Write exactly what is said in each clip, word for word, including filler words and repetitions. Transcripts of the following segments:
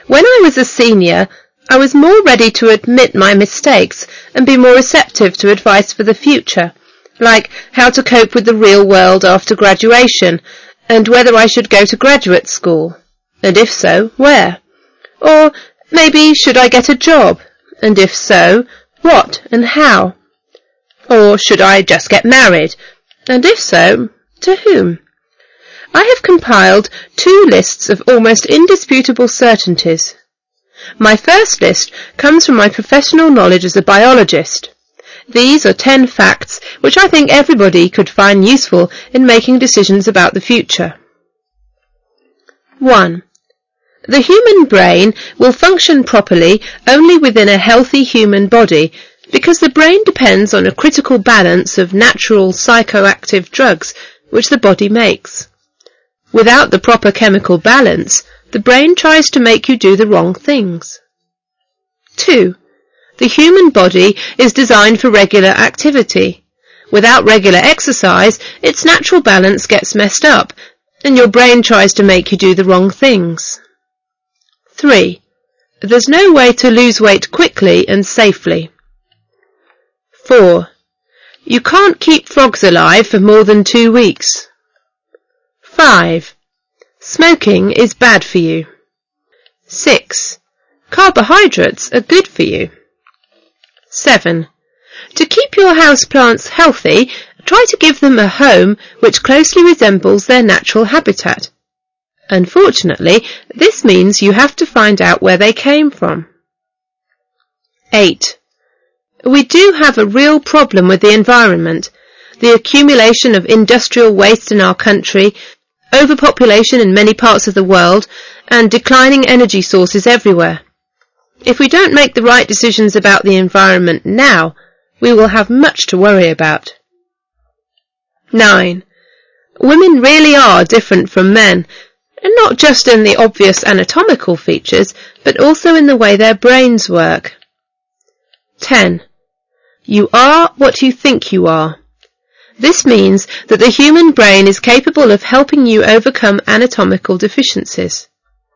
When I was a senior, I was more ready to admit my mistakes and be more receptive to advice for the future, like how to cope with the real world after graduation, and whether I should go to graduate school, and if so, where? Or maybe should I get a job, and if so, what and how? Or should I just get married, and if so, to whom? I have compiled two lists of almost indisputable certainties. My first list comes from my professional knowledge as a biologist. These are ten facts which I think everybody could find useful in making decisions about the future. one. The human brain will function properly only within a healthy human body, because the brain depends on a critical balance of natural psychoactive drugs which the body makes. Without the proper chemical balance, the brain tries to make you do the wrong things. two. The human body is designed for regular activity. Without regular exercise, its natural balance gets messed up, and your brain tries to make you do the wrong things. three. There's no way to lose weight quickly and safely. four. You can't keep frogs alive for more than two weeks. five. Smoking is bad for you. six. Carbohydrates are good for you. seven. To keep your house plants healthy, try to give them a home which closely resembles their natural habitat. Unfortunately, this means you have to find out where they came from. eight. We do have a real problem with the environment. The accumulation of industrial waste in our country, overpopulation in many parts of the world, and declining energy sources everywhere. If we don't make the right decisions about the environment now, we will have much to worry about. nine. Women really are different from men, and not just in the obvious anatomical features, but also in the way their brains work. ten. You are what you think you are. This means that the human brain is capable of helping you overcome anatomical deficiencies.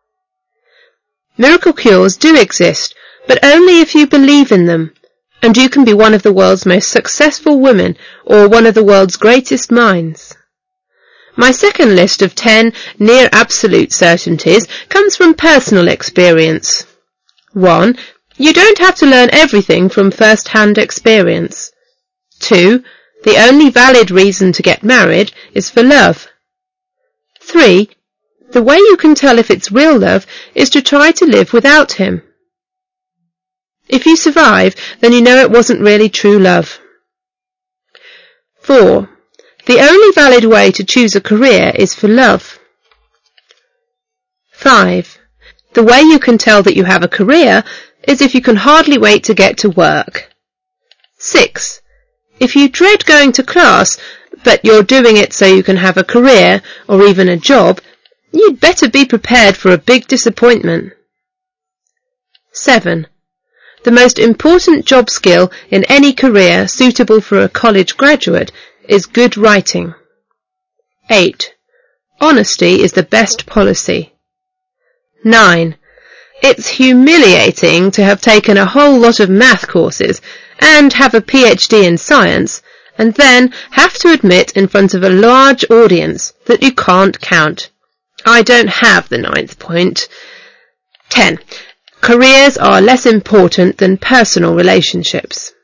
Miracle cures do exist, but only if you believe in them, and you can be one of the world's most successful women or one of the world's greatest minds. My second list of ten near absolute certainties comes from personal experience. one. You don't have to learn everything from first-hand experience. two. The only valid reason to get married is for love. three. The way you can tell if it's real love is to try to live without him. If you survive, then you know it wasn't really true love. four. The only valid way to choose a career is for love. five. The way you can tell that you have a career is if you can hardly wait to get to work. six. If you dread going to class, but you're doing it so you can have a career or even a job, you'd better be prepared for a big disappointment. seven. The most important job skill in any career suitable for a college graduate is good writing. eight. Honesty is the best policy. nine. It's humiliating to have taken a whole lot of math courses and have a P H D in science, and then have to admit in front of a large audience that you can't count. I don't have the ninth point. ten. Careers are less important than personal relationships.